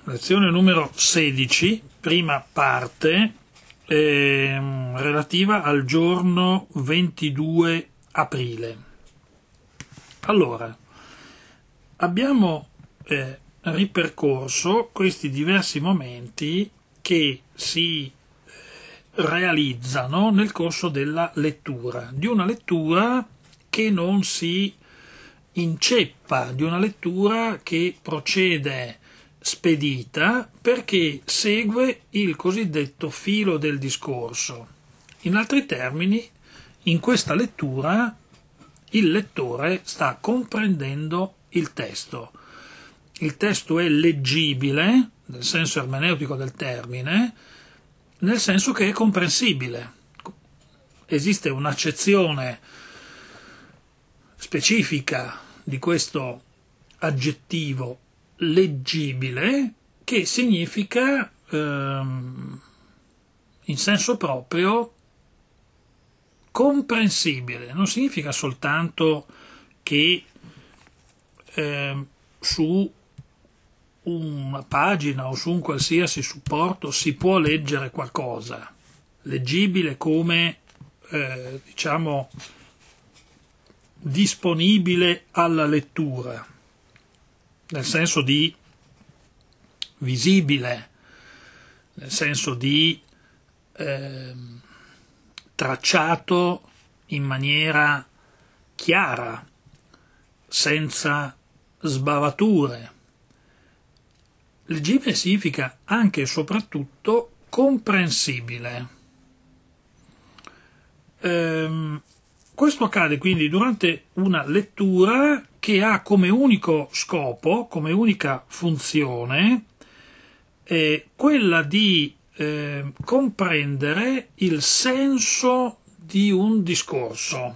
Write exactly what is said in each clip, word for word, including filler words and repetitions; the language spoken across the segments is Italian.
Lezione numero sedici, prima parte, ehm, relativa al giorno ventidue aprile. Allora, abbiamo eh, ripercorso questi diversi momenti che si eh, realizzano nel corso della lettura, di una lettura che non si inceppa, di una lettura che procede spedita perché segue il cosiddetto filo del discorso. In altri termini, in questa lettura il lettore sta comprendendo il testo. Il testo è leggibile, nel senso ermeneutico del termine, nel senso che è comprensibile. Esiste un'accezione specifica di questo aggettivo leggibile, che significa ehm, in senso proprio comprensibile. Non significa soltanto che eh, su una pagina o su un qualsiasi supporto si può leggere qualcosa, leggibile come eh, diciamo disponibile alla lettura, nel senso di visibile, nel senso di eh, tracciato in maniera chiara, senza sbavature. Leggibile significa anche e soprattutto comprensibile. Ehm, questo accade quindi durante una lettura che ha come unico scopo, come unica funzione, eh, quella di eh, comprendere il senso di un discorso.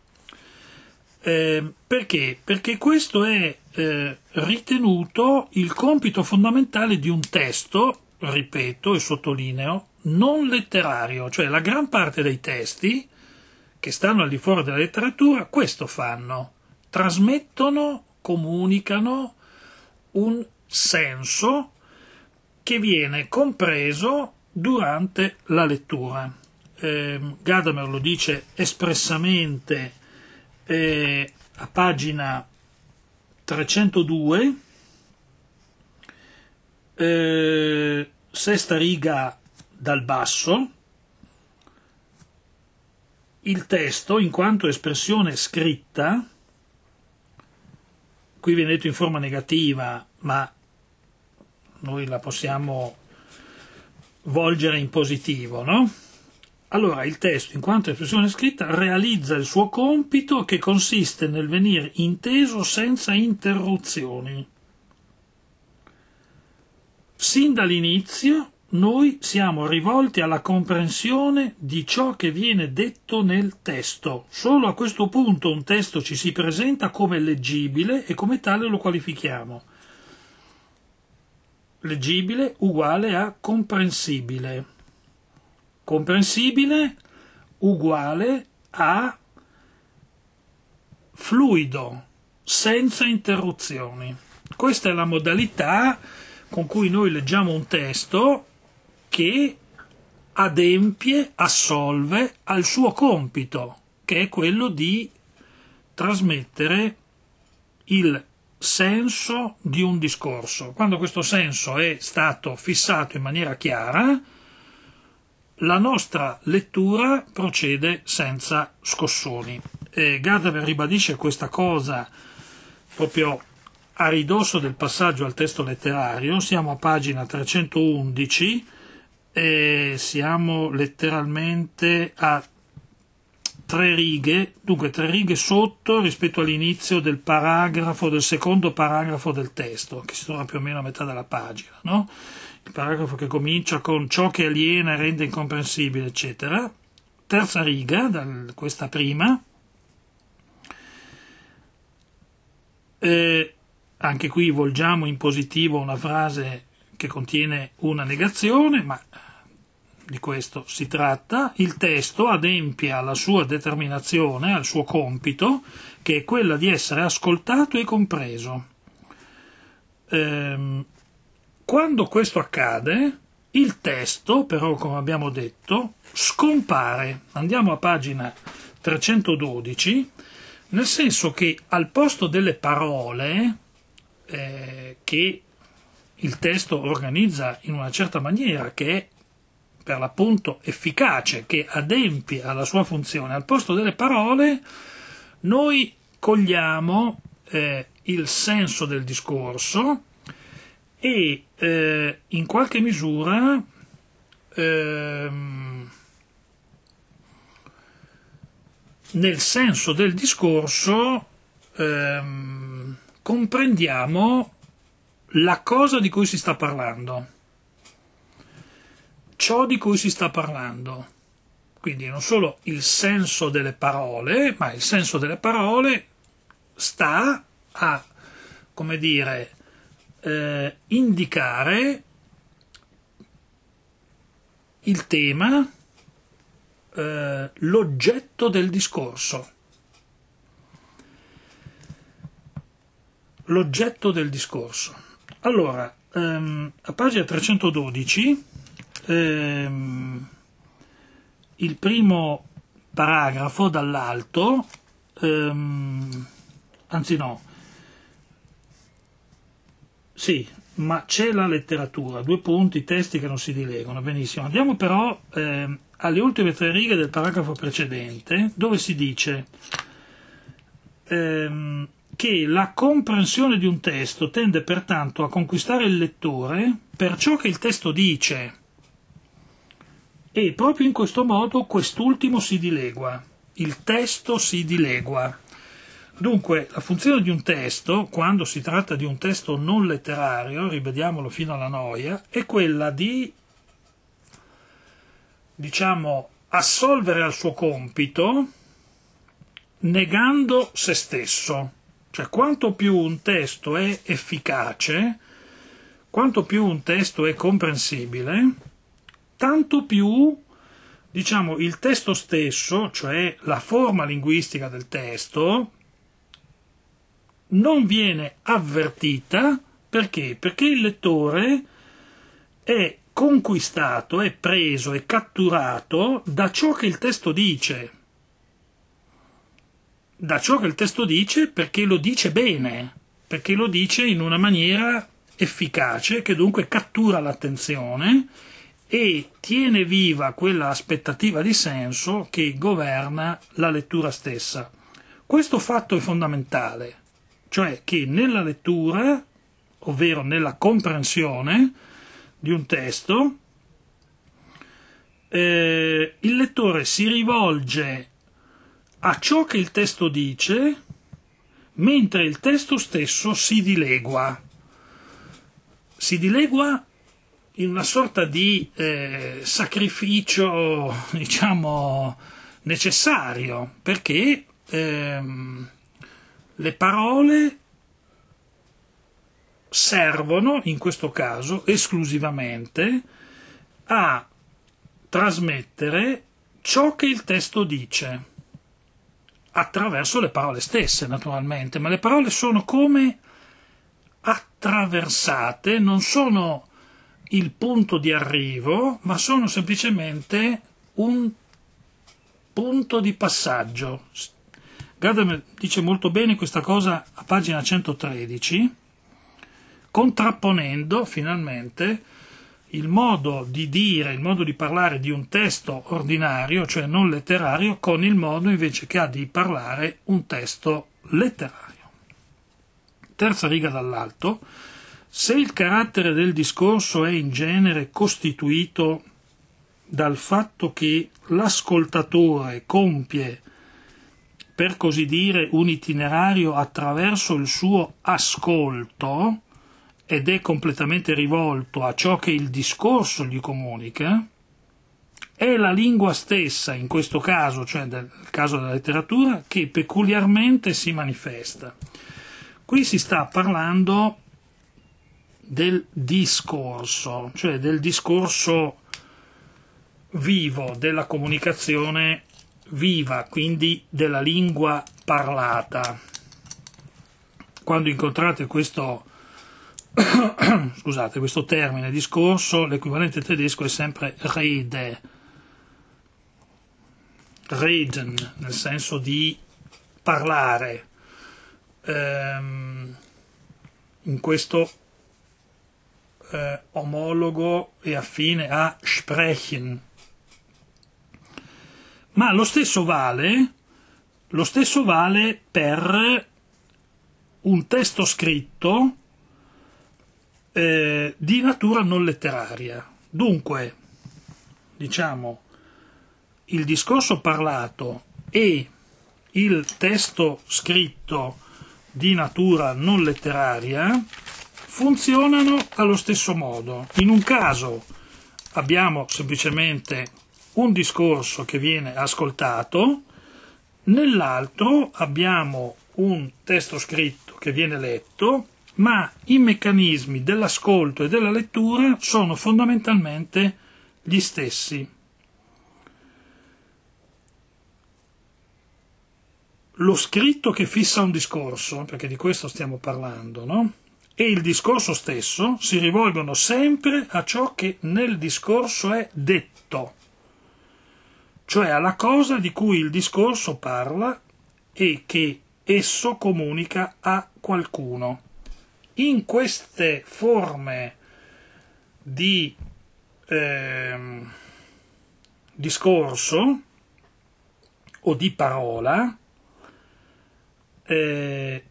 Eh, perché? Perché questo è eh, ritenuto il compito fondamentale di un testo, ripeto e sottolineo, non letterario, cioè la gran parte dei testi che stanno al di fuori della letteratura questo fanno. Trasmettono, comunicano un senso che viene compreso durante la lettura. Eh, Gadamer lo dice espressamente eh, a pagina trecentodue, eh, sesta riga dal basso. Il testo, in quanto espressione scritta, qui viene detto in forma negativa, ma noi la possiamo volgere in positivo, no? Allora, il testo, in quanto espressione scritta, realizza il suo compito che consiste nel venire inteso senza interruzioni. Sin dall'inizio noi siamo rivolti alla comprensione di ciò che viene detto nel testo. Solo a questo punto un testo ci si presenta come leggibile e come tale lo qualifichiamo. Leggibile uguale a comprensibile. Comprensibile uguale a fluido, senza interruzioni. Questa è la modalità con cui noi leggiamo un testo che adempie, assolve al suo compito, che è quello di trasmettere il senso di un discorso. Quando questo senso è stato fissato in maniera chiara, la nostra lettura procede senza scossoni. E Gadamer ribadisce questa cosa proprio a ridosso del passaggio al testo letterario. Siamo a pagina trecentoundici e siamo letteralmente a tre righe, dunque tre righe sotto rispetto all'inizio del paragrafo, del secondo paragrafo del testo, che si trova più o meno a metà della pagina, no? Il paragrafo che comincia con ciò che aliena e rende incomprensibile, eccetera. Terza riga, da questa prima. Eh, anche qui volgiamo in positivo una frase che contiene una negazione, ma di questo si tratta. Il testo adempie alla sua determinazione, al suo compito, che è quella di essere ascoltato e compreso. Ehm, quando questo accade, il testo, però, come abbiamo detto, scompare. Andiamo a pagina trecentododici, nel senso che al posto delle parole eh, che il testo organizza in una certa maniera, che è per l'appunto efficace, che adempie alla sua funzione, al posto delle parole noi cogliamo eh, il senso del discorso e eh, in qualche misura ehm, nel senso del discorso ehm, comprendiamo la cosa di cui si sta parlando, ciò di cui si sta parlando. Quindi non solo il senso delle parole, ma il senso delle parole sta a, come dire, eh, indicare il tema, eh, l'oggetto del discorso. L'oggetto del discorso. Allora, ehm, a pagina trecentododici, ehm, il primo paragrafo dall'alto, ehm, anzi no, sì, ma c'è la letteratura, due punti, testi che non si dilegano, benissimo. Andiamo però ehm, alle ultime tre righe del paragrafo precedente, dove si dice ehm, che la comprensione di un testo tende pertanto a conquistare il lettore per ciò che il testo dice, e proprio in questo modo quest'ultimo si dilegua, il testo si dilegua. Dunque, la funzione di un testo, quando si tratta di un testo non letterario, rivediamolo fino alla noia, è quella di, diciamo, assolvere al suo compito negando se stesso. Cioè, quanto più un testo è efficace, quanto più un testo è comprensibile, tanto più, diciamo, il testo stesso, cioè la forma linguistica del testo, non viene avvertita. Perché? Perché il lettore è conquistato, è preso, è catturato da ciò che il testo dice. Da ciò che il testo dice, perché lo dice bene, perché lo dice in una maniera efficace, che dunque cattura l'attenzione e tiene viva quella aspettativa di senso che governa la lettura stessa. Questo fatto è fondamentale, cioè che nella lettura, ovvero nella comprensione di un testo, eh, il lettore si rivolge a ciò che il testo dice, mentre il testo stesso si dilegua. Si dilegua in una sorta di eh, sacrificio, diciamo, necessario, perché ehm, le parole servono, in questo caso, esclusivamente a trasmettere ciò che il testo dice, attraverso le parole stesse, naturalmente, ma le parole sono come attraversate, non sono il punto di arrivo, ma sono semplicemente un punto di passaggio. Gadamer dice molto bene questa cosa a pagina centotredici, contrapponendo finalmente il modo di dire, il modo di parlare di un testo ordinario, cioè non letterario, con il modo invece che ha di parlare un testo letterario. Terza riga dall'alto: se il carattere del discorso è in genere costituito dal fatto che l'ascoltatore compie, per così dire, un itinerario attraverso il suo ascolto ed è completamente rivolto a ciò che il discorso gli comunica, è la lingua stessa, in questo caso, cioè nel caso della letteratura, che peculiarmente si manifesta. Qui si sta parlando del discorso, cioè del discorso vivo, della comunicazione viva, quindi della lingua parlata. Quando incontrate questo scusate, questo termine discorso, l'equivalente tedesco è sempre Rede, reden, nel senso di parlare, ehm, in questo eh, omologo e affine a sprechen. Ma lo stesso vale, lo stesso vale per un testo scritto eh, di natura non letteraria. Dunque, diciamo, il discorso parlato e il testo scritto di natura non letteraria funzionano allo stesso modo. In un caso abbiamo semplicemente un discorso che viene ascoltato, nell'altro abbiamo un testo scritto che viene letto, ma i meccanismi dell'ascolto e della lettura sono fondamentalmente gli stessi. Lo scritto che fissa un discorso, perché di questo stiamo parlando, no? E il discorso stesso si rivolgono sempre a ciò che nel discorso è detto, cioè alla cosa di cui il discorso parla e che esso comunica a qualcuno. In queste forme di eh, discorso o di parola, eh,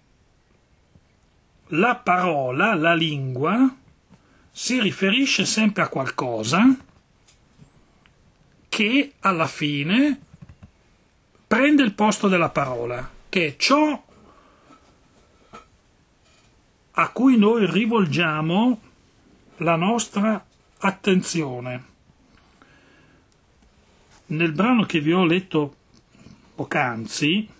la parola, la lingua, si riferisce sempre a qualcosa che alla fine prende il posto della parola, che è ciò a cui noi rivolgiamo la nostra attenzione. Nel brano che vi ho letto poc'anzi,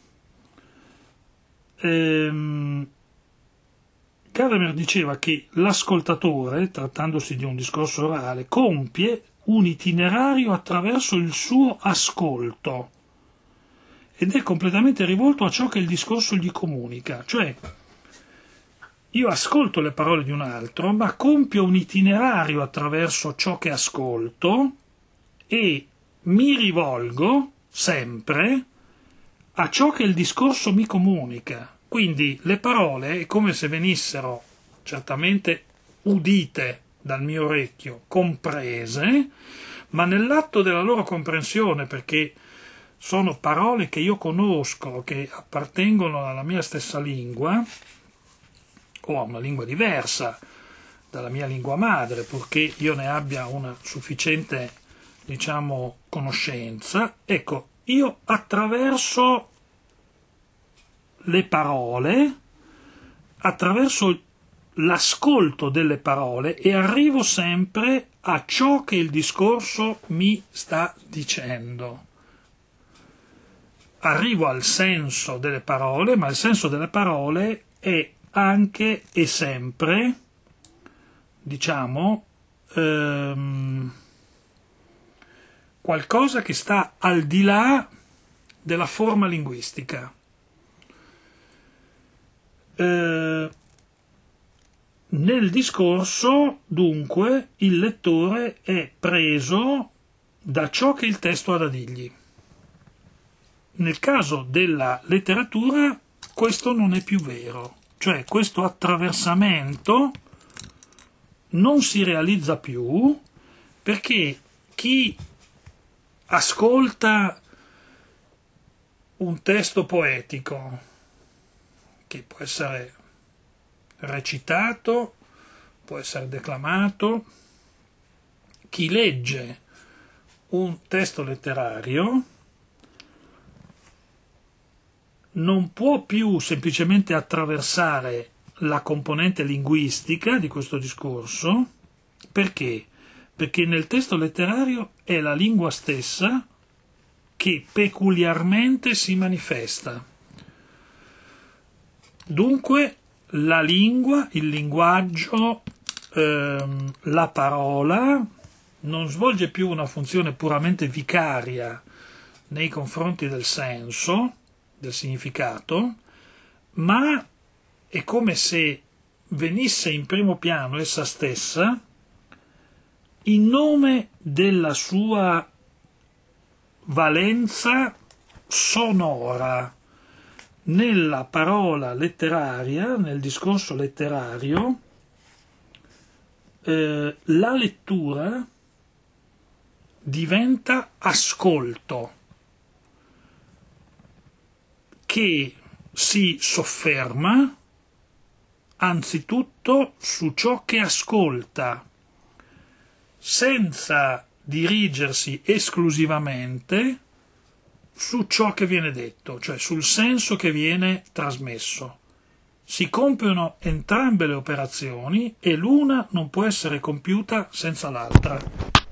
ehm, Gadamer diceva che l'ascoltatore, trattandosi di un discorso orale, compie un itinerario attraverso il suo ascolto ed è completamente rivolto a ciò che il discorso gli comunica. Cioè, io ascolto le parole di un altro, ma compio un itinerario attraverso ciò che ascolto e mi rivolgo sempre a ciò che il discorso mi comunica. Quindi le parole è come se venissero certamente udite dal mio orecchio, comprese, ma nell'atto della loro comprensione, perché sono parole che io conosco, che appartengono alla mia stessa lingua, o a una lingua diversa dalla mia lingua madre, purché io ne abbia una sufficiente, diciamo, conoscenza, ecco, io attraverso le parole, attraverso l'ascolto delle parole e arrivo sempre a ciò che il discorso mi sta dicendo. Arrivo al senso delle parole, ma il senso delle parole è anche e sempre, diciamo, ehm, qualcosa che sta al di là della forma linguistica. Eh, nel discorso, dunque, il lettore è preso da ciò che il testo ha da dirgli. Nel caso della letteratura questo non è più vero, cioè questo attraversamento non si realizza più perché chi ascolta un testo poetico che può essere recitato, può essere declamato, chi legge un testo letterario non può più semplicemente attraversare la componente linguistica di questo discorso. Perché? Perché nel testo letterario è la lingua stessa che peculiarmente si manifesta. Dunque la lingua, il linguaggio, ehm, la parola non svolge più una funzione puramente vicaria nei confronti del senso, del significato, ma è come se venisse in primo piano essa stessa in nome della sua valenza sonora. Nella parola letteraria, nel discorso letterario, eh, la lettura diventa ascolto che si sofferma anzitutto su ciò che ascolta, senza dirigersi esclusivamente su ciò che viene detto, cioè sul senso che viene trasmesso. Si compiono entrambe le operazioni e l'una non può essere compiuta senza l'altra.